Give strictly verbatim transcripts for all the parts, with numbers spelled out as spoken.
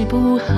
不好，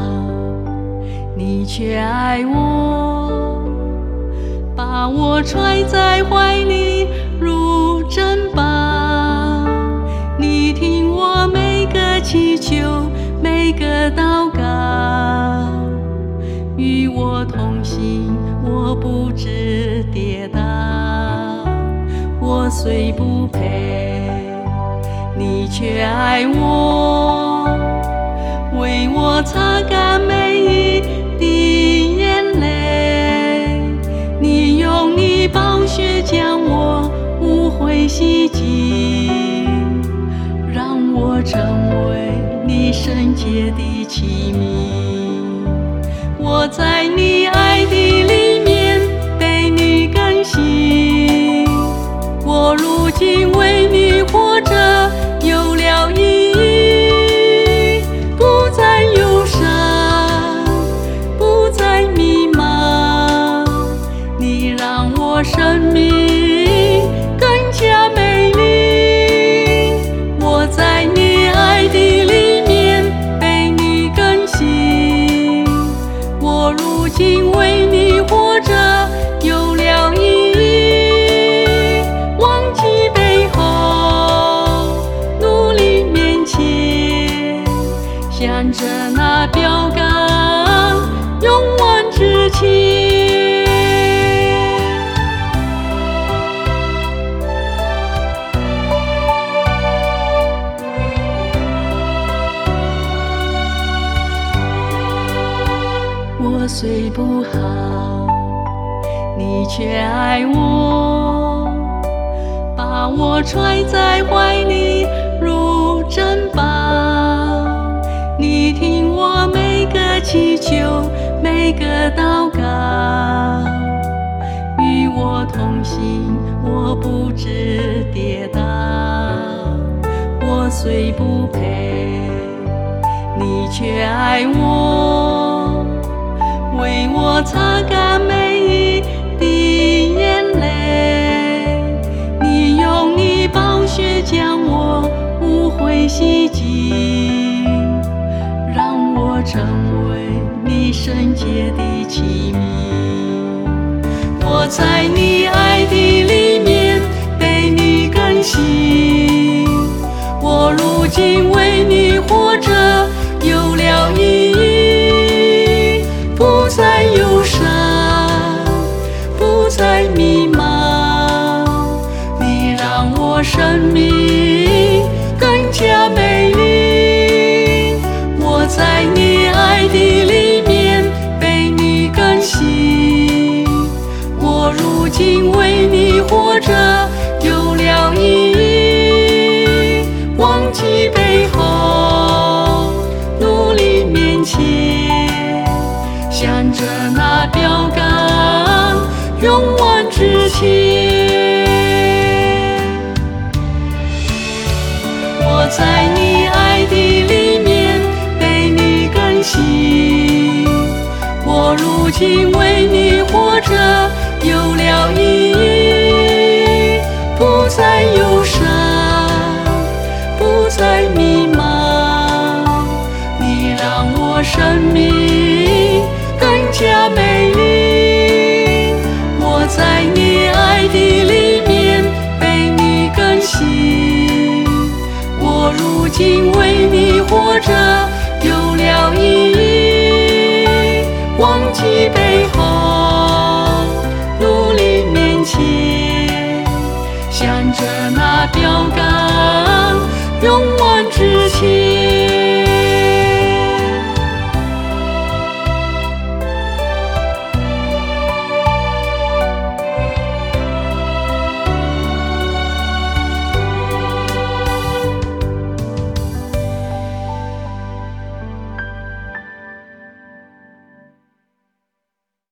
你却爱我，把我揣在怀里如珍宝。你听我每个祈求，每个祷告，与我同行，我不致跌倒。我虽不配，你却爱我，为我擦干每一滴眼泪。你用你宝血将我污秽洗净，让我成为你圣洁的器皿。我在你爱的里面被你更新，我如今为你活着有了意义，不再忧伤，不再迷茫。你让我生命更加美丽，我在你爱的里面被你更新，我如今为你活着有了意义，忘记背后，努力面前，向着那标杆勇往直前。我虽不好，你却爱我，把我揣在怀里如珍宝。你听我每个祈求，每个祷告，与我同行，我不致跌倒。我虽不配，你却爱我，为我擦干每一滴眼泪。你用你宝血将我污秽洗净，让我成为你圣洁的器皿。我在你爱的里面被你更新，我如今为你活着有了意义，不再忧伤，不再迷茫。你让我生命更加美丽，我在你爱的里面被你更新，我如今为你活着有了意义，忘记背后，努力面前，向着那标杆勇往直前。我在你爱的里面被你更新，我如今为你活着有了意义，不再忧伤，不再迷茫。你让我生命更加美丽，我在你爱的里面被你更新，我如今为你活着有了意义，忘记背后，努力面前，向着那标杆勇